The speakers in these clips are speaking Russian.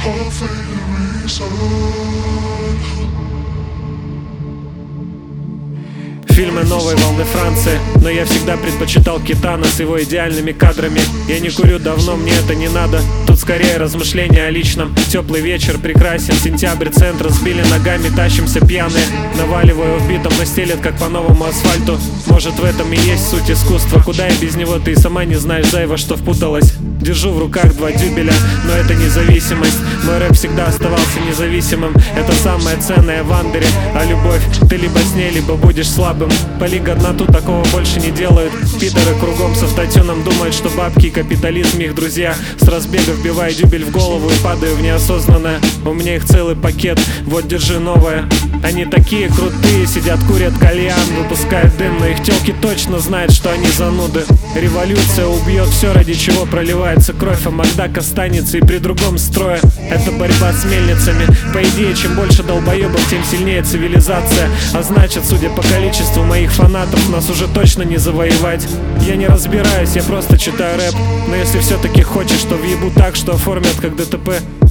Фильмы новой волны Франции, но я всегда предпочитал Китана с его идеальными кадрами. Я не курю давно, мне это не надо. Тут скорее размышления о личном. Теплый вечер, прекрасен сентябрь, центр сбили ногами, тащимся пьяные. Наваливаю в битом, но стелет как по новому асфальту. Может, в этом и есть суть искусства. Куда я без него, ты и сама не знаешь, зай во что впуталась. Держу в руках 2 дюбеля, но это независимость. Мой рэп всегда оставался независимым. Это самое ценное в андере. А любовь, ты либо с ней, либо будешь слабым. Поли годноту, такого больше не делают. Питеры кругом с автотюном думают, что бабки и капитализм их друзья. С разбега вбиваю дюбель в голову и падаю в неосознанное. У меня их целый пакет, вот держи новое. Они такие крутые, сидят, курят кальян, выпускают дым, но их тёлки точно знают, что они зануды. Революция убьет все, ради чего проливается кровь, а Макдак останется и при другом строе. Это борьба с мельницами. По идее, чем больше долбоебов, тем сильнее цивилизация. А значит, судя по количеству моих фанатов, нас уже точно не завоевать. Я не разбираюсь, я просто читаю рэп. Но если все-таки хочешь, то въебу так, что оформят как ДТП.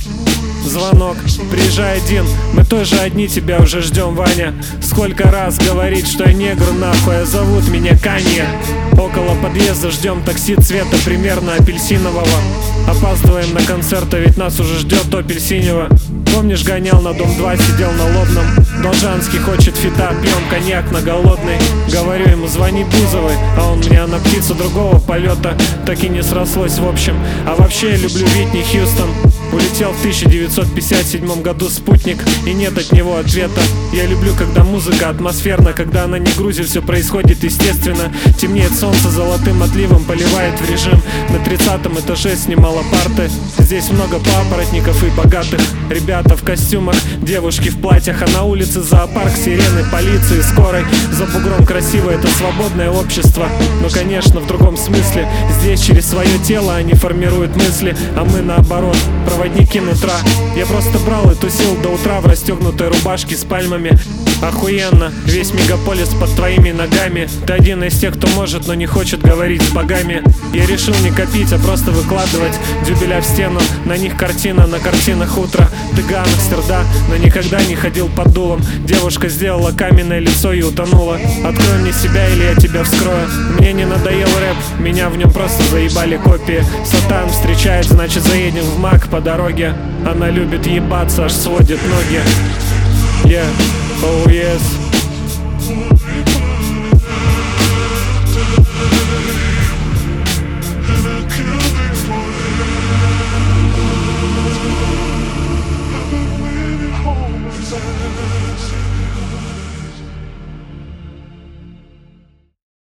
Звонок, приезжай один, мы тоже одни, тебя уже ждем, Ваня. Сколько раз говорить, что я негр нахуй, а зовут меня Канье. Около подъезда ждем такси цвета примерно апельсинового. Опаздываем на концерт, а ведь нас уже ждет опель синего. Помнишь, гонял на дом 2, сидел на Лобном. Должанский хочет фита, пьем коньяк на голодный. Говорю ему, звони Бузовой, а он мне на птицу другого полета. Так и не срослось в общем. А вообще я люблю Витни Хьюстон. Улетел в 1957 году спутник, и нет от него ответа. Я люблю, когда музыка атмосферна, когда она не грузит, все происходит естественно. Темнеет солнце, золотым отливом поливает в режим. На 30-м этаже снимала парты. Здесь много папоротников и богатых. Ребята в костюмах, девушки в платьях, а на улице зоопарк, сирены, полиции, скорой. За бугром красиво, это свободное общество. Но, конечно, в другом смысле. Здесь через свое тело они формируют мысли, а мы наоборот, проводники нутра. Я просто брал и тусил до утра в расстегнутой рубашке с пальмами. Охуенно, весь мегаполис под твоими ногами. Ты один из тех, кто может, но не хочет говорить с богами. Я решил не копить, а просто выкладывать дюбеля в стену. На них картина, на картинах утро. Ты гангстер, да, но никогда не ходил под дулом. Девушка сделала каменное лицо и утонула. Открой мне себя, или я тебя вскрою. Мне не надоел рэп, меня в нем просто заебали копии. Сатан встречает, значит заедем в Мак по дороге. Она любит ебаться, аж сводит ноги. Yeah, oh yes. Home.